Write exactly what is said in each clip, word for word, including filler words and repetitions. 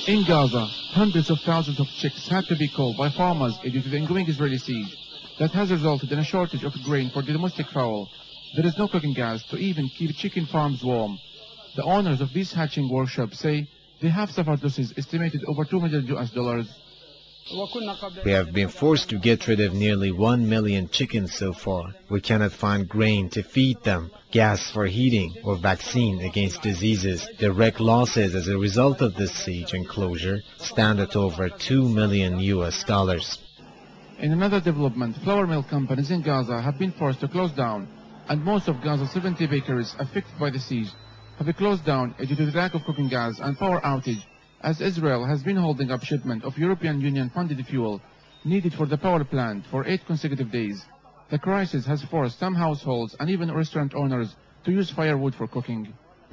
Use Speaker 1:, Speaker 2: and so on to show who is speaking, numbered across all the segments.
Speaker 1: In Gaza, hundreds of thousands of chicks had to be killed by farmers due to the ongoing Israeli siege that has resulted in a shortage of grain for the domestic fowl. There is no cooking gas to even keep chicken farms warm. The owners of these hatching workshops say they have suffered losses estimated over two million U S dollars.
Speaker 2: We have been forced to get rid of nearly one million chickens so far. We cannot find grain to feed them, gas for heating, or vaccine against diseases. Direct losses as a result of this siege and closure stand at over two million U S dollars.
Speaker 1: In another development, flour mill companies in Gaza have been forced to close down, and most of Gaza's seventy bakeries affected by the siege have closed down due to the lack of cooking gas and power outage, as Israel has been holding up shipment of European Union-funded fuel needed for the power plant for eight consecutive days. The crisis has forced some households and even restaurant owners to use firewood for cooking.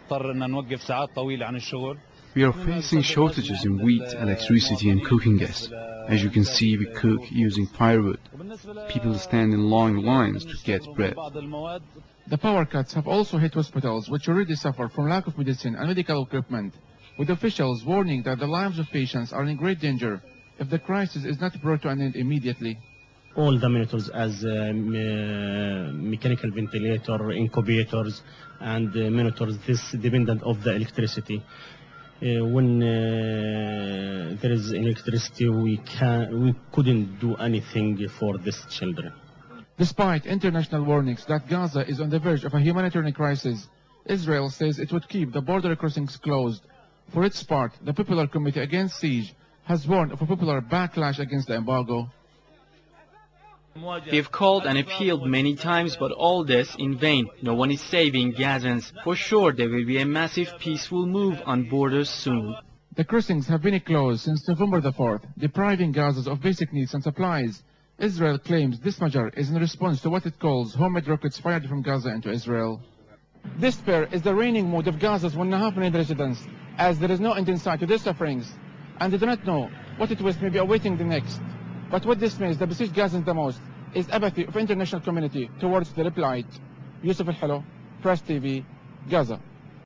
Speaker 3: We are facing shortages in wheat, electricity and cooking gas. As you can see, we cook using firewood. People stand in long lines to get bread.
Speaker 1: The power cuts have also hit hospitals, which already suffer from lack of medicine and medical equipment, with officials warning that the lives of patients are in great danger if the crisis is not brought to an end immediately.
Speaker 4: All the monitors as uh, me mechanical ventilator, incubators and uh, monitors, this dependent of the electricity. Uh, when uh, there is electricity, we, can, we couldn't do anything for these children.
Speaker 1: Despite international warnings that Gaza is on the verge of a humanitarian crisis, Israel says it would keep the border crossings closed. For its part, the Popular Committee Against Siege has warned of a popular backlash against the embargo.
Speaker 5: We've called and appealed many times, but all this in vain. No one is saving Gazans. For sure, there will be a massive peaceful move on borders soon.
Speaker 1: The crossings have been closed since November the fourth, depriving Gazans of basic needs and supplies. Israel claims this measure is in response to what it calls homemade rockets fired from Gaza into Israel. Despair is the reigning mood of Gaza's one and a half million residents, as there is no end in sight to their sufferings, and they do not know what twist may be awaiting them next. But what dismays the besieged Gazans the most is apathy of international community towards their plight. Yusuf Al-Halo, Press T V, Gaza.